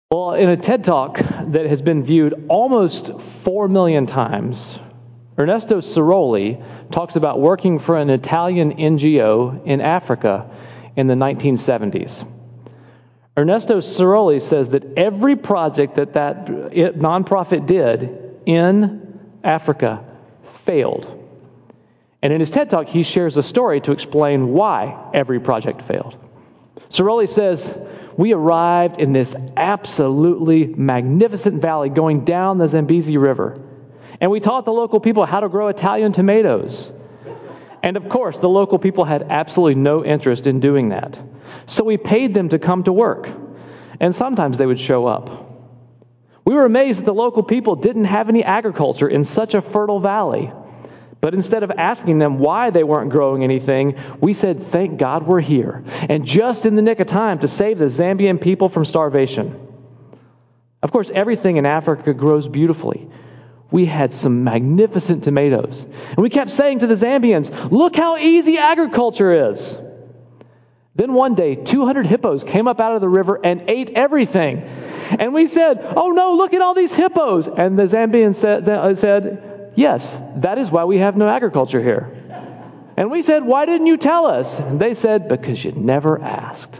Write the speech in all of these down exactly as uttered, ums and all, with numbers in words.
Well, in a TED Talk that has been viewed almost four million times, Ernesto Ciroli talks about working for an Italian N G O in Africa in the nineteen seventies. Ernesto Ciroli says that every project that that nonprofit did in Africa failed. And in his TED Talk, he shares a story to explain why every project failed. Ciroli says, we arrived in this absolutely magnificent valley going down the Zambezi River. And we taught the local people how to grow Italian tomatoes. And of course, the local people had absolutely no interest in doing that. So we paid them to come to work. And sometimes they would show up. We were amazed that the local people didn't have any agriculture in such a fertile valley. But instead of asking them why they weren't growing anything, we said, thank God we're here. And just in the nick of time to save the Zambian people from starvation. Of course, everything in Africa grows beautifully. We had some magnificent tomatoes. And we kept saying to the Zambians, look how easy agriculture is. Then one day, two hundred hippos came up out of the river and ate everything. And we said, oh no, look at all these hippos. And the Zambians said, said yes, that is why we have no agriculture here. And we said, why didn't you tell us? And they said, because you never asked.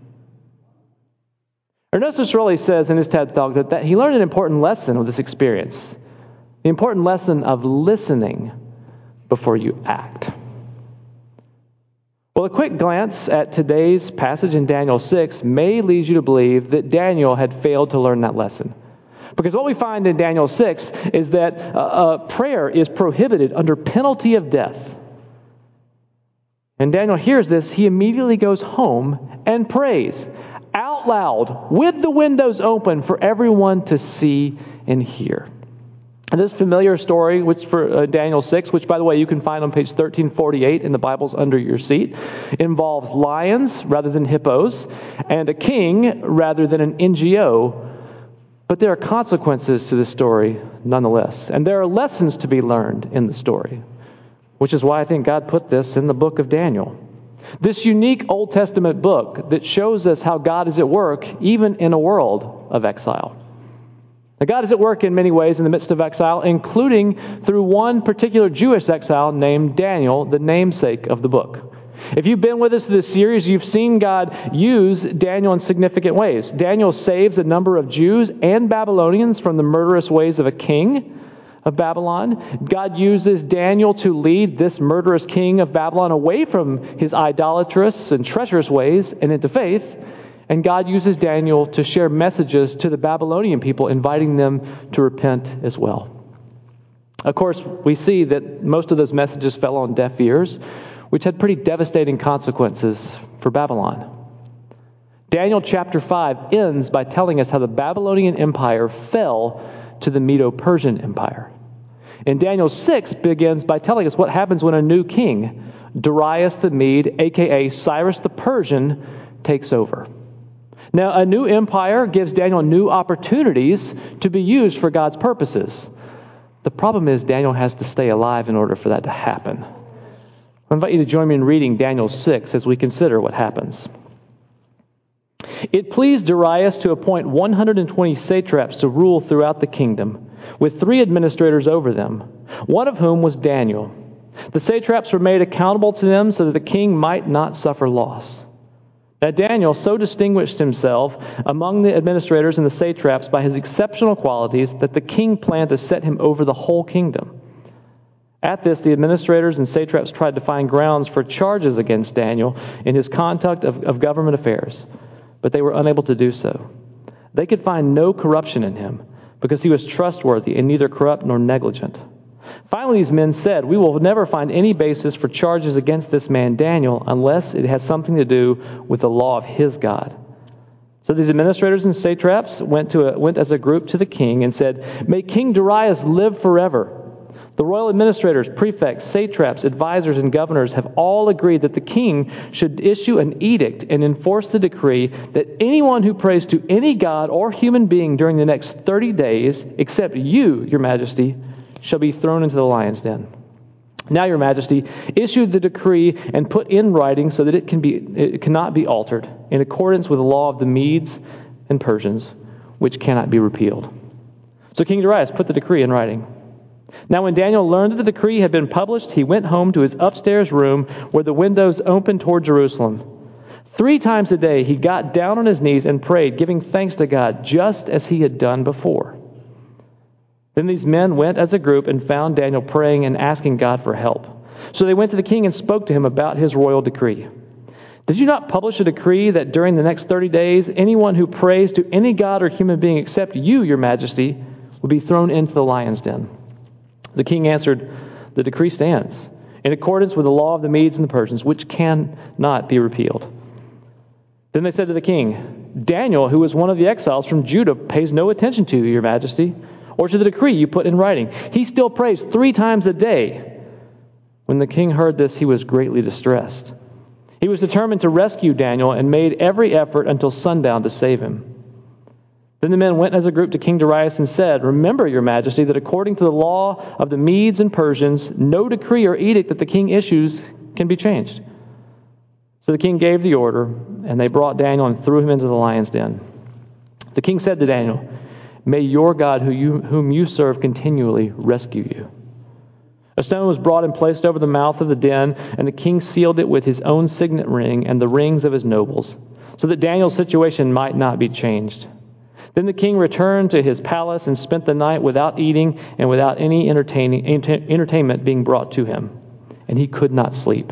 Ernesto Ciroli says in his TED Talk that, that he learned an important lesson of this experience. The important lesson of listening before you act. Well, a quick glance at today's passage in Daniel six may lead you to believe that Daniel had failed to learn that lesson. Because what we find in Daniel six is that uh, uh, prayer is prohibited under penalty of death. And Daniel hears this, he immediately goes home and prays out loud with the windows open for everyone to see and hear. And this familiar story, which for uh, Daniel six, which by the way you can find on page thirteen forty-eight in the Bibles under your seat, involves lions rather than hippos and a king rather than an N G O. But there are consequences to this story nonetheless. And there are lessons to be learned in the story, which is why I think God put this in the book of Daniel. This unique Old Testament book that shows us how God is at work even in a world of exile. Now, God is at work in many ways in the midst of exile, including through one particular Jewish exile named Daniel, the namesake of the book. If you've been with us this series, you've seen God use Daniel in significant ways. Daniel saves a number of Jews and Babylonians from the murderous ways of a king of Babylon. God uses Daniel to lead this murderous king of Babylon away from his idolatrous and treacherous ways and into faith. And God uses Daniel to share messages to the Babylonian people, inviting them to repent as well. Of course, we see that most of those messages fell on deaf ears, which had pretty devastating consequences for Babylon. Daniel chapter five ends by telling us how the Babylonian Empire fell to the Medo-Persian Empire. And Daniel six begins by telling us what happens when a new king, Darius the Mede, aka Cyrus the Persian, takes over. Now, a new empire gives Daniel new opportunities to be used for God's purposes. The problem is Daniel has to stay alive in order for that to happen. I invite you to join me in reading Daniel six as we consider what happens. It pleased Darius to appoint one hundred twenty satraps to rule throughout the kingdom, with three administrators over them, one of whom was Daniel. The satraps were made accountable to them so that the king might not suffer loss. Now Daniel so distinguished himself among the administrators and the satraps by his exceptional qualities that the king planned to set him over the whole kingdom. At this, the administrators and satraps tried to find grounds for charges against Daniel in his conduct of, of government affairs, but they were unable to do so. They could find no corruption in him because he was trustworthy and neither corrupt nor negligent. Finally, these men said, we will never find any basis for charges against this man Daniel unless it has something to do with the law of his God. So these administrators and satraps went, to a, went as a group to the king and said, may King Darius live forever. The royal administrators, prefects, satraps, advisors, and governors have all agreed that the king should issue an edict and enforce the decree that anyone who prays to any god or human being during the next thirty days, except you, your majesty, shall be thrown into the lion's den. Now, your majesty, issue the decree and put in writing so that it can be it cannot be altered, in accordance with the law of the Medes and Persians, which cannot be repealed. So King Darius put the decree in writing. Now when Daniel learned that the decree had been published, he went home to his upstairs room where the windows opened toward Jerusalem. Three times a day he got down on his knees and prayed, giving thanks to God, just as he had done before. Then these men went as a group and found Daniel praying and asking God for help. So they went to the king and spoke to him about his royal decree. Did you not publish a decree that during the next thirty days, anyone who prays to any god or human being except you, your majesty, will be thrown into the lion's den? The king answered, the decree stands, in accordance with the law of the Medes and the Persians, which cannot be repealed. Then they said to the king, Daniel, who is one of the exiles from Judah, pays no attention to you, your majesty, or to the decree you put in writing. He still prays three times a day. When the king heard this, he was greatly distressed. He was determined to rescue Daniel and made every effort until sundown to save him. Then the men went as a group to King Darius and said, Remember, your majesty, that according to the law of the Medes and Persians, no decree or edict that the king issues can be changed. So the king gave the order, and they brought Daniel and threw him into the lion's den. The king said to Daniel, May your God, who you, whom you serve continually, rescue you. A stone was brought and placed over the mouth of the den, and the king sealed it with his own signet ring and the rings of his nobles, so that Daniel's situation might not be changed. Then the king returned to his palace and spent the night without eating and without any entertaining, entertainment being brought to him, and he could not sleep.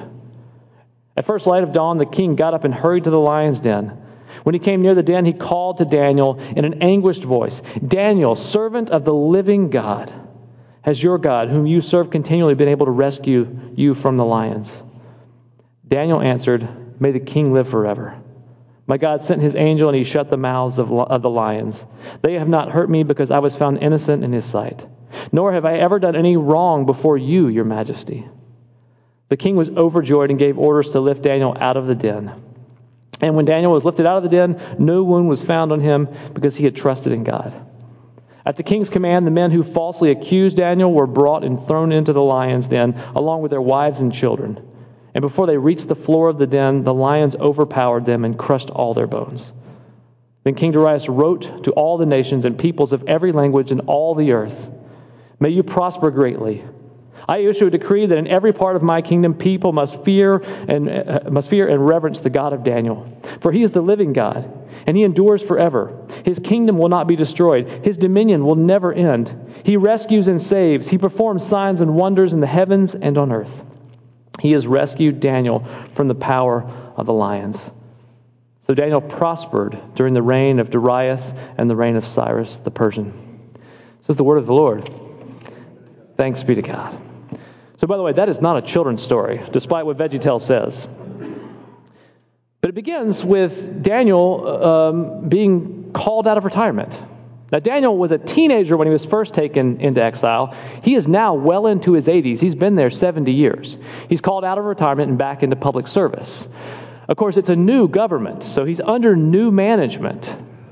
At first light of dawn, the king got up and hurried to the lion's den. When he came near the den, he called to Daniel in an anguished voice, Daniel, servant of the living God, has your God, whom you serve continually, been able to rescue you from the lions? Daniel answered, May the king live forever. My God sent his angel, and he shut the mouths of, of the lions. They have not hurt me because I was found innocent in his sight. Nor have I ever done any wrong before you, your majesty. The king was overjoyed and gave orders to lift Daniel out of the den. And when Daniel was lifted out of the den, no wound was found on him because he had trusted in God. At the king's command, the men who falsely accused Daniel were brought and thrown into the lion's den, along with their wives and children. And before they reached the floor of the den, the lions overpowered them and crushed all their bones. Then King Darius wrote to all the nations and peoples of every language in all the earth, May you prosper greatly. I issue a decree that in every part of my kingdom people must fear and uh, must fear and reverence the God of Daniel. For he is the living God, and he endures forever. His kingdom will not be destroyed. His dominion will never end. He rescues and saves. He performs signs and wonders in the heavens and on earth. He has rescued Daniel from the power of the lions. So Daniel prospered during the reign of Darius and the reign of Cyrus the Persian. This is the word of the Lord. Thanks be to God. So by the way, that is not a children's story, despite what VeggieTales says. But it begins with Daniel um, being called out of retirement. Now, Daniel was a teenager when he was first taken into exile. He is now well into his eighties. He's been there seventy years. He's called out of retirement and back into public service. Of course, it's a new government, so he's under new management.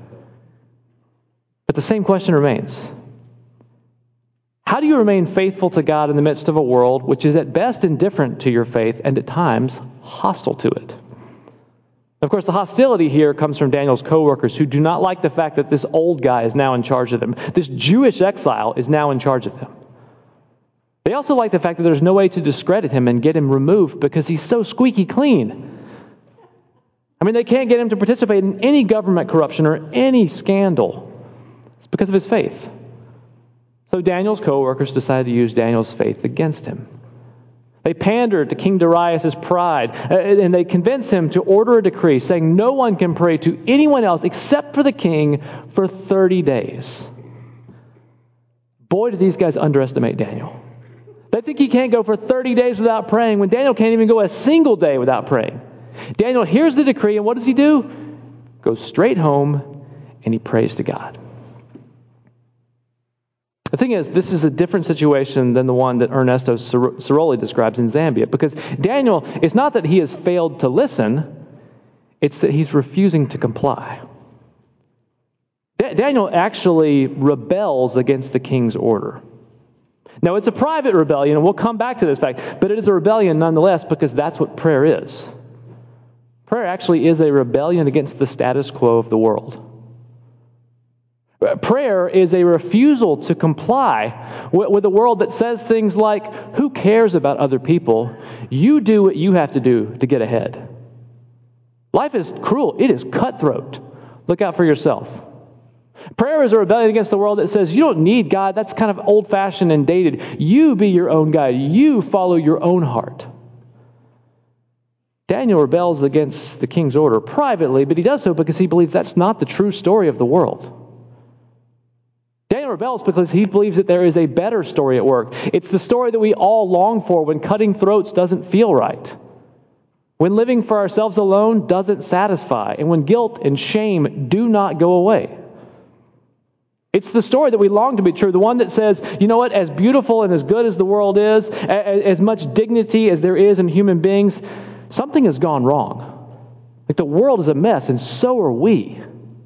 But the same question remains. How do you remain faithful to God in the midst of a world which is at best indifferent to your faith and at times hostile to it? Of course, the hostility here comes from Daniel's co-workers who do not like the fact that this old guy is now in charge of them. This Jewish exile is now in charge of them. They also like the fact that there's no way to discredit him and get him removed because he's so squeaky clean. I mean, they can't get him to participate in any government corruption or any scandal. It's because of his faith. So Daniel's co-workers decided to use Daniel's faith against him. They pandered to King Darius' pride, and they convinced him to order a decree saying no one can pray to anyone else except for the king for thirty days. Boy, do these guys underestimate Daniel. They think he can't go for thirty days without praying when Daniel can't even go a single day without praying. Daniel hears the decree, and what does he do? Goes straight home, and he prays to God. The thing is, this is a different situation than the one that Ernesto Ciroli describes in Zambia, because Daniel, it's not that he has failed to listen, it's that he's refusing to comply. Da- Daniel actually rebels against the king's order. Now, it's a private rebellion, and we'll come back to this fact, but it is a rebellion nonetheless because that's what prayer is. Prayer actually is a rebellion against the status quo of the world. Prayer is a refusal to comply with a world that says things like, who cares about other people? You do what you have to do to get ahead. Life is cruel. It is cutthroat. Look out for yourself. Prayer is a rebellion against the world that says you don't need God. That's kind of old-fashioned and dated. You be your own guide. You follow your own heart. Daniel rebels against the king's order privately, but he does so because he believes that's not the true story of the world. Daniel rebels because he believes that there is a better story at work. It's the story that we all long for when cutting throats doesn't feel right, when living for ourselves alone doesn't satisfy, and when guilt and shame do not go away. It's the story that we long to be true, the one that says, you know what, as beautiful and as good as the world is, as much dignity as there is in human beings, something has gone wrong. Like the world is a mess, and so are we.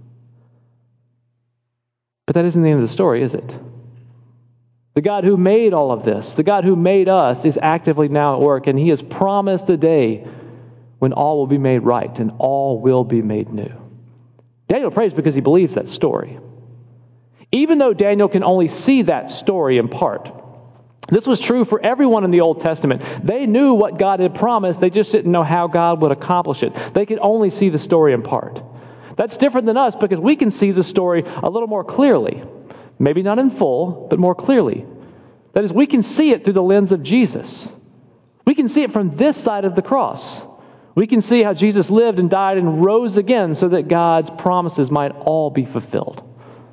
But that isn't the end of the story, is it? The God who made all of this, the God who made us, is actively now at work, and He has promised a day when all will be made right and all will be made new. Daniel prays because he believes that story. Even though Daniel can only see that story in part. This was true for everyone in the Old Testament. They knew what God had promised, they just didn't know how God would accomplish it. They could only see the story in part. That's different than us because we can see the story a little more clearly. Maybe not in full, but more clearly. That is, we can see it through the lens of Jesus. We can see it from this side of the cross. We can see how Jesus lived and died and rose again so that God's promises might all be fulfilled.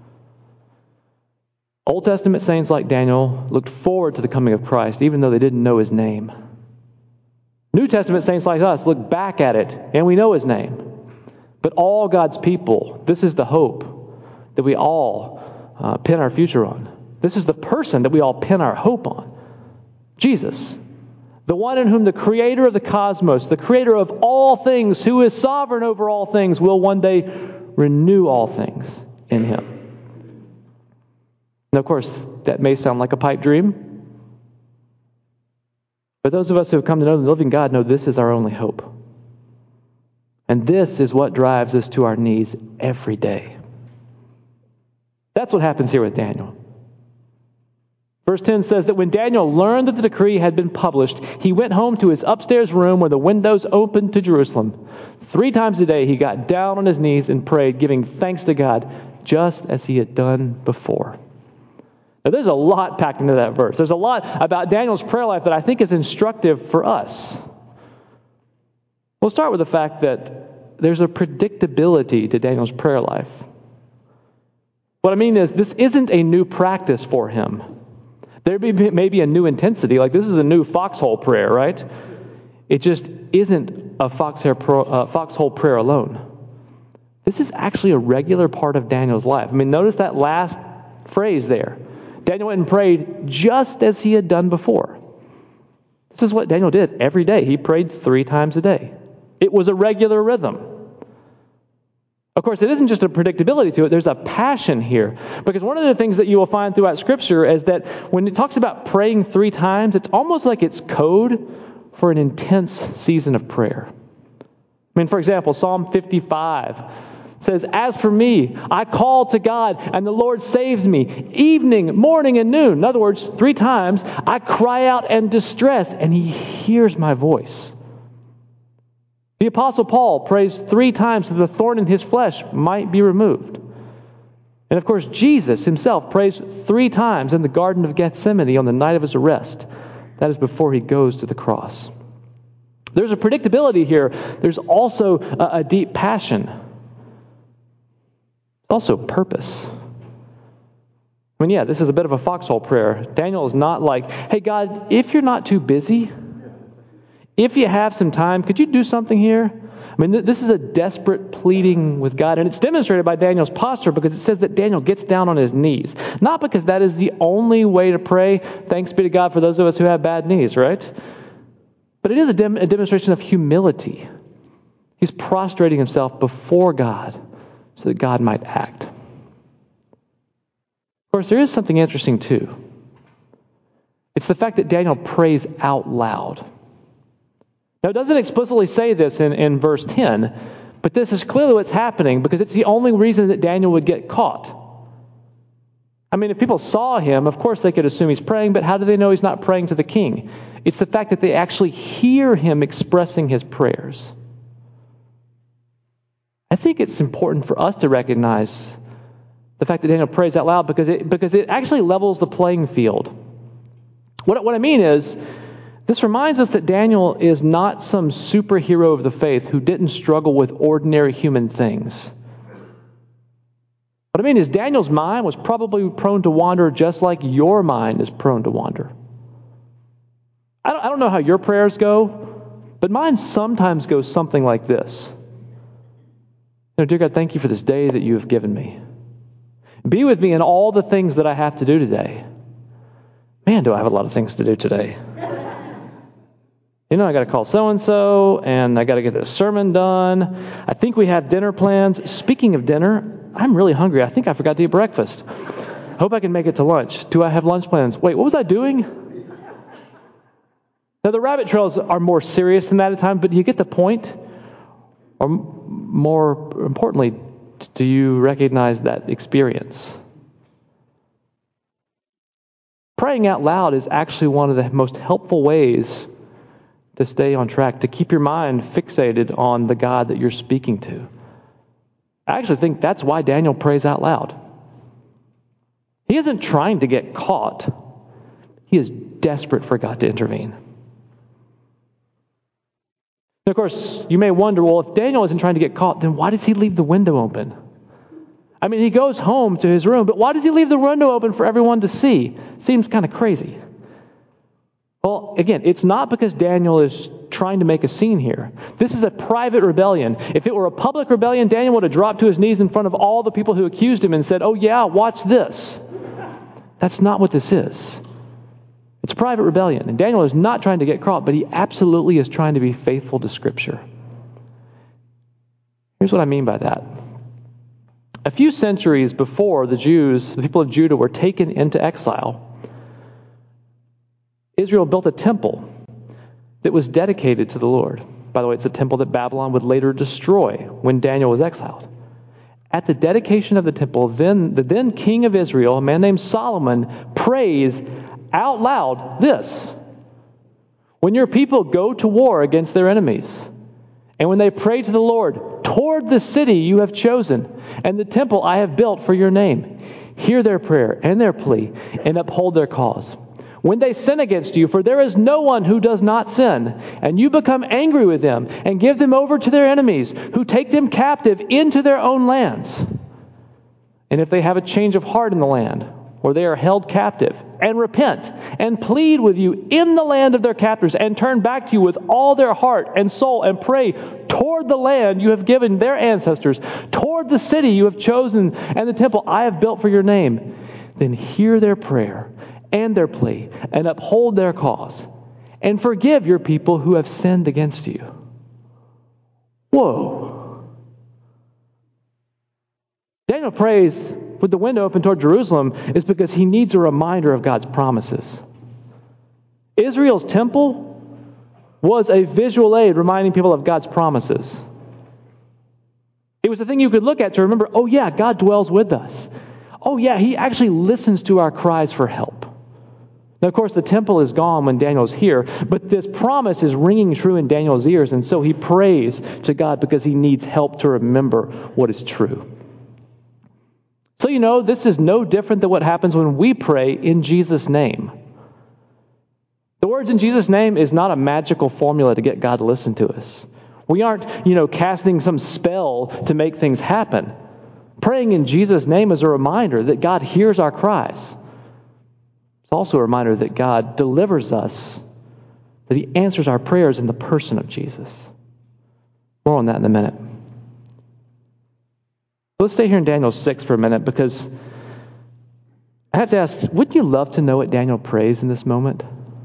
Old Testament saints like Daniel looked forward to the coming of Christ, even though they didn't know His name. New Testament saints like us look back at it, and we know His name. But all God's people, this is the hope that we all uh, pin our future on. This is the person that we all pin our hope on. Jesus, the one in whom the creator of the cosmos, the creator of all things, who is sovereign over all things, will one day renew all things in Him. Now, of course, that may sound like a pipe dream. But those of us who have come to know the living God know this is our only hope. And this is what drives us to our knees every day. That's what happens here with Daniel. Verse ten says that when Daniel learned that the decree had been published, he went home to his upstairs room where the windows opened to Jerusalem. Three times a day he got down on his knees and prayed, giving thanks to God, just as he had done before. Now there's a lot packed into that verse. There's a lot about Daniel's prayer life that I think is instructive for us. We'll start with the fact that there's a predictability to Daniel's prayer life. What I mean is, this isn't a new practice for him. There may be a new intensity, like this is a new foxhole prayer, right? It just isn't a foxhole, uh, foxhole prayer alone. This is actually a regular part of Daniel's life. I mean, notice that last phrase there. Daniel went and prayed just as he had done before. This is what Daniel did every day. He prayed three times a day. It was a regular rhythm. Of course, it isn't just a predictability to it. There's a passion here. Because one of the things that you will find throughout Scripture is that when it talks about praying three times, it's almost like it's code for an intense season of prayer. I mean, for example, Psalm fifty-five says, "As for me, I call to God, and the Lord saves me. Evening, morning, and noon." In other words, three times, I cry out in distress, and He hears my voice. The Apostle Paul prays three times that the thorn in his flesh might be removed. And of course, Jesus Himself prays three times in the Garden of Gethsemane on the night of His arrest. That is before He goes to the cross. There's a predictability here. There's also a, a deep passion. Also purpose. I mean, yeah, this is a bit of a foxhole prayer. Daniel is not like, "Hey God, if you're not too busy, if you have some time, could you do something here?" I mean, th- this is a desperate pleading with God, and it's demonstrated by Daniel's posture because it says that Daniel gets down on his knees. Not because that is the only way to pray. Thanks be to God for those of us who have bad knees, right? But it is a, dem- a demonstration of humility. He's prostrating himself before God so that God might act. Of course, there is something interesting too. It's the fact that Daniel prays out loud. Now, it doesn't explicitly say this in, in verse ten, but this is clearly what's happening because it's the only reason that Daniel would get caught. I mean, if people saw him, of course they could assume he's praying, but how do they know he's not praying to the king? It's the fact that they actually hear him expressing his prayers. I think it's important for us to recognize the fact that Daniel prays out loud because it, because it actually levels the playing field. What, what I mean is, this reminds us that Daniel is not some superhero of the faith who didn't struggle with ordinary human things. What I mean is, Daniel's mind was probably prone to wander just like your mind is prone to wander. I don't, I don't know how your prayers go, but mine sometimes goes something like this. You know, dear God, thank you for this day that you have given me. Be with me in all the things that I have to do today. Man, do I have a lot of things to do today. You know, I got to call so-and-so, and I got to get this sermon done. I think we have dinner plans. Speaking of dinner, I'm really hungry. I think I forgot to eat breakfast. Hope I can make it to lunch. Do I have lunch plans? Wait, what was I doing? Now, the rabbit trails are more serious than that at times, but do you get the point? Or more importantly, do you recognize that experience? Praying out loud is actually one of the most helpful ways to stay on track, to keep your mind fixated on the God that you're speaking to. I actually think that's why Daniel prays out loud. He isn't trying to get caught. He is desperate for God to intervene. And of course, you may wonder, well, if Daniel isn't trying to get caught, then why does he leave the window open? I mean, he goes home to his room, but why does he leave the window open for everyone to see? Seems kind of crazy. Well, again, it's not because Daniel is trying to make a scene here. This is a private rebellion. If it were a public rebellion, Daniel would have dropped to his knees in front of all the people who accused him and said, oh yeah, watch this. That's not what this is. It's a private rebellion. And Daniel is not trying to get caught, but he absolutely is trying to be faithful to Scripture. Here's what I mean by that. A few centuries before the Jews, the people of Judah, were taken into exile, Israel built a temple that was dedicated to the Lord. By the way, it's a temple that Babylon would later destroy when Daniel was exiled. At the dedication of the temple, then the then king of Israel, a man named Solomon, prays out loud this: when your people go to war against their enemies, and when they pray to the Lord toward the city you have chosen, and the temple I have built for your name, hear their prayer and their plea, and uphold their cause. When they sin against you, for there is no one who does not sin, and you become angry with them, and give them over to their enemies, who take them captive into their own lands. And if they have a change of heart in the land, or they are held captive, and repent, and plead with you in the land of their captors, and turn back to you with all their heart and soul, and pray toward the land you have given their ancestors, toward the city you have chosen, and the temple I have built for your name, then hear their prayer and their plea, and uphold their cause, and forgive your people who have sinned against you. Whoa. Daniel prays with the window open toward Jerusalem is because he needs a reminder of God's promises. Israel's temple was a visual aid reminding people of God's promises. It was a thing you could look at to remember, oh yeah, God dwells with us. Oh yeah, he actually listens to our cries for help. Now, of course, the temple is gone when Daniel's here, but this promise is ringing true in Daniel's ears, and so he prays to God because he needs help to remember what is true. So, you know, this is no different than what happens when we pray in Jesus' name. The words in Jesus' name is not a magical formula to get God to listen to us. We aren't, you know, casting some spell to make things happen. Praying in Jesus' name is a reminder that God hears our cries. It's also a reminder that God delivers us, that he answers our prayers in the person of Jesus. More on that in a minute. Let's stay here in Daniel six for a minute, because I have to ask, wouldn't you love to know what Daniel prays in this moment?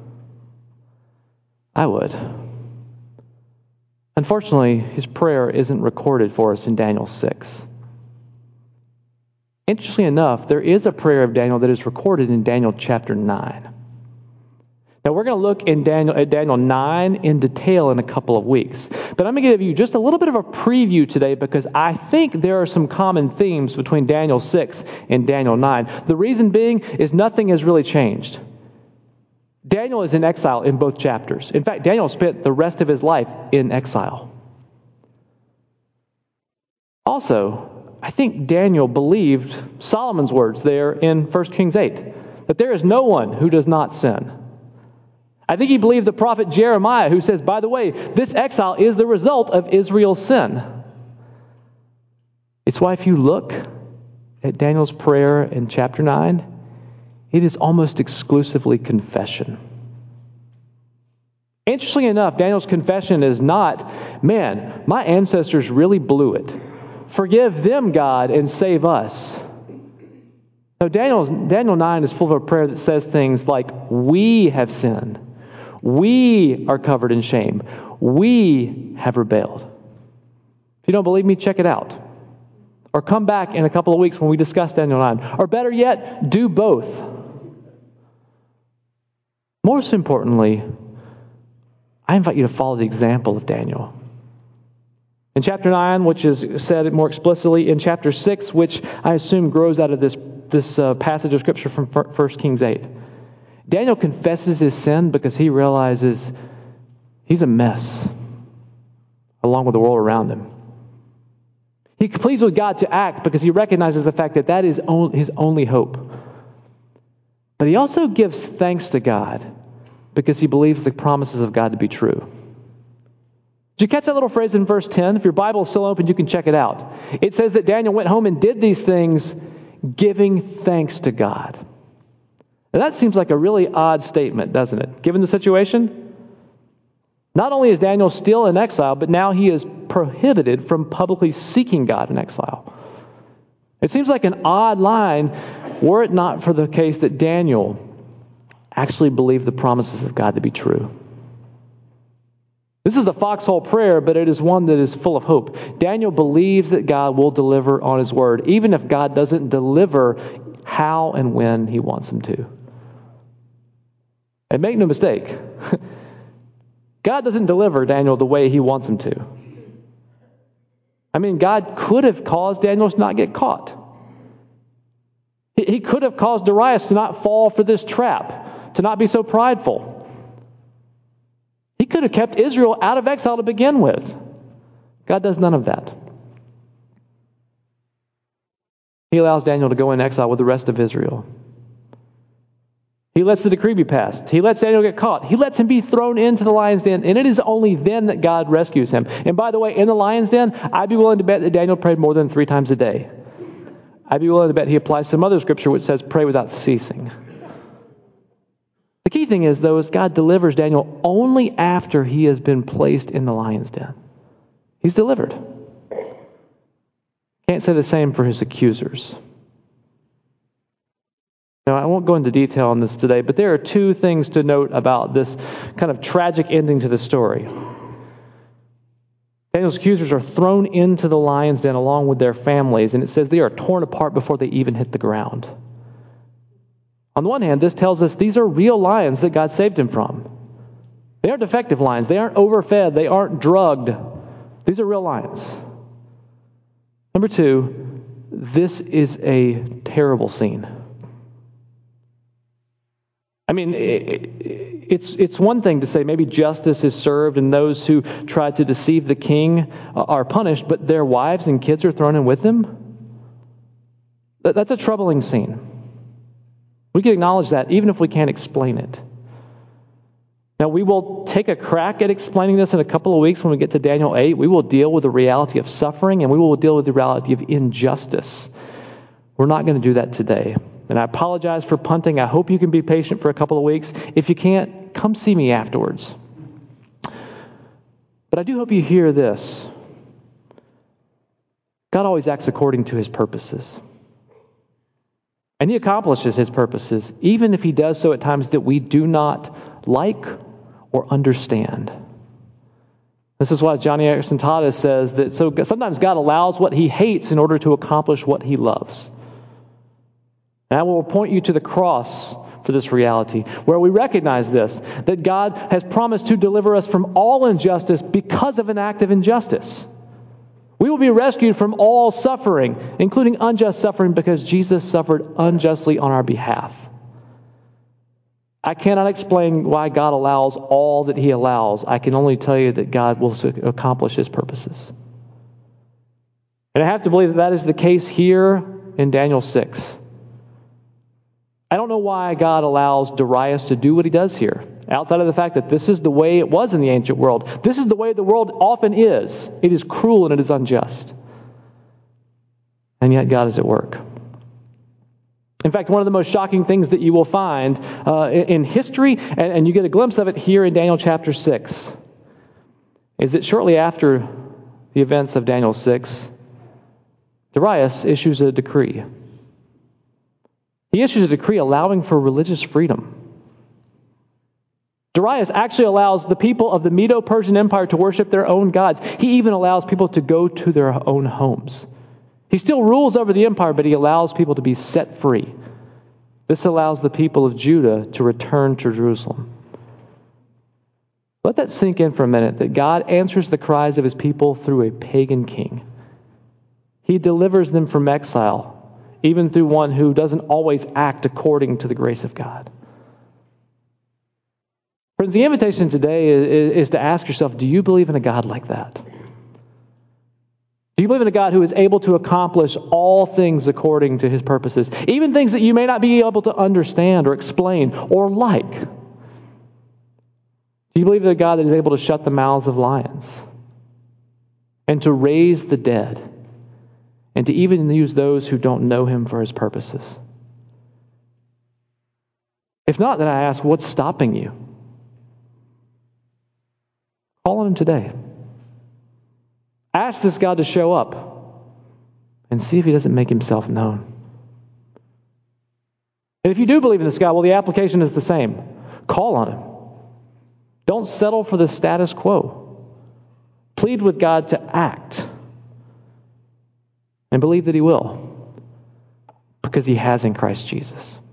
I would. Unfortunately, his prayer isn't recorded for us in Daniel six. Interestingly enough, there is a prayer of Daniel that is recorded in Daniel chapter nine. Now, we're going to look in Daniel, at Daniel nine in detail in a couple of weeks. But I'm going to give you just a little bit of a preview today because I think there are some common themes between Daniel six and Daniel nine. The reason being is nothing has really changed. Daniel is in exile in both chapters. In fact, Daniel spent the rest of his life in exile. Also, I think Daniel believed Solomon's words there in First Kings eight, that there is no one who does not sin. I think he believed the prophet Jeremiah, who says, by the way, this exile is the result of Israel's sin. It's why if you look at Daniel's prayer in chapter nine, it is almost exclusively confession. Interestingly enough, Daniel's confession is not, man, my ancestors really blew it. Forgive them, God, and save us. No, Daniel's, Daniel nine is full of a prayer that says things like, we have sinned. We are covered in shame. We have rebelled. If you don't believe me, check it out. Or come back in a couple of weeks when we discuss Daniel nine. Or better yet, do both. Most importantly, I invite you to follow the example of Daniel. In chapter nine, which is said more explicitly, in chapter six, which I assume grows out of this, this uh, passage of Scripture from First Kings eight, Daniel confesses his sin because he realizes he's a mess, along with the world around him. He pleads with God to act because he recognizes the fact that that is his only hope. But he also gives thanks to God because he believes the promises of God to be true. Did you catch that little phrase in verse ten? If your Bible is still open, you can check it out. It says that Daniel went home and did these things, giving thanks to God. Now that seems like a really odd statement, doesn't it? Given the situation? Not only is Daniel still in exile, but now he is prohibited from publicly seeking God in exile. It seems like an odd line were it not for the case that Daniel actually believed the promises of God to be true. This is a foxhole prayer, but it is one that is full of hope. Daniel believes that God will deliver on his word, even if God doesn't deliver how and when he wants him to. And make no mistake, God doesn't deliver Daniel the way he wants him to. I mean, God could have caused Daniel to not get caught. He could have caused Darius to not fall for this trap, to not be so prideful. He could have kept Israel out of exile to begin with. God does none of that. He allows Daniel to go in exile with the rest of Israel. He lets the decree be passed. He lets Daniel get caught. He lets him be thrown into the lion's den, and it is only then that God rescues him. And by the way, in the lion's den, I'd be willing to bet that Daniel prayed more than three times a day. I'd be willing to bet he applies some other scripture which says pray without ceasing. The key thing is, though, is God delivers Daniel only after he has been placed in the lion's den. He's delivered. Can't say the same for his accusers. Now, I won't go into detail on this today, but there are two things to note about this kind of tragic ending to the story. Daniel's accusers are thrown into the lion's den along with their families, and it says they are torn apart before they even hit the ground. On the one hand, this tells us these are real lions that God saved him from. They aren't defective lions. They aren't overfed. They aren't drugged. These are real lions. Number two, this is a terrible scene. I mean, it's it's one thing to say maybe justice is served and those who tried to deceive the king are punished, but their wives and kids are thrown in with them? That's a troubling scene. We can acknowledge that even if we can't explain it. Now, we will take a crack at explaining this in a couple of weeks when we get to Daniel eight. We will deal with the reality of suffering and we will deal with the reality of injustice. We're not going to do that today. And I apologize for punting. I hope you can be patient for a couple of weeks. If you can't, come see me afterwards. But I do hope you hear this. God always acts according to his purposes. And he accomplishes his purposes, even if he does so at times that we do not like or understand. This is why Johnny Erickson Tada says that so sometimes God allows what he hates in order to accomplish what he loves. And I will point you to the cross for this reality, where we recognize this, that God has promised to deliver us from all injustice because of an act of injustice. We will be rescued from all suffering, including unjust suffering, because Jesus suffered unjustly on our behalf. I cannot explain why God allows all that He allows. I can only tell you that God will accomplish His purposes. And I have to believe that that is the case here in Daniel six. I don't know why God allows Darius to do what he does here, outside of the fact that this is the way it was in the ancient world. This is the way the world often is. It is cruel and it is unjust. And yet God is at work. In fact, one of the most shocking things that you will find uh, in history, and, and you get a glimpse of it here in Daniel chapter six, is that shortly after the events of Daniel six, Darius issues a decree. He issues a decree allowing for religious freedom. Darius actually allows the people of the Medo-Persian Empire to worship their own gods. He even allows people to go to their own homes. He still rules over the empire, but he allows people to be set free. This allows the people of Judah to return to Jerusalem. Let that sink in for a minute, that God answers the cries of His people through a pagan king. He delivers them from exile, even through one who doesn't always act according to the grace of God. Friends, the invitation today is, is to ask yourself, do you believe in a God like that? Do you believe in a God who is able to accomplish all things according to His purposes, even things that you may not be able to understand or explain or like? Do you believe in a God that is able to shut the mouths of lions and to raise the dead and to even use those who don't know Him for His purposes? If not, then I ask, what's stopping you? Call on Him today. Ask this God to show up and see if He doesn't make Himself known. And if you do believe in this God, well, the application is the same. Call on Him. Don't settle for the status quo. Plead with God to act. And believe that He will, because He has in Christ Jesus.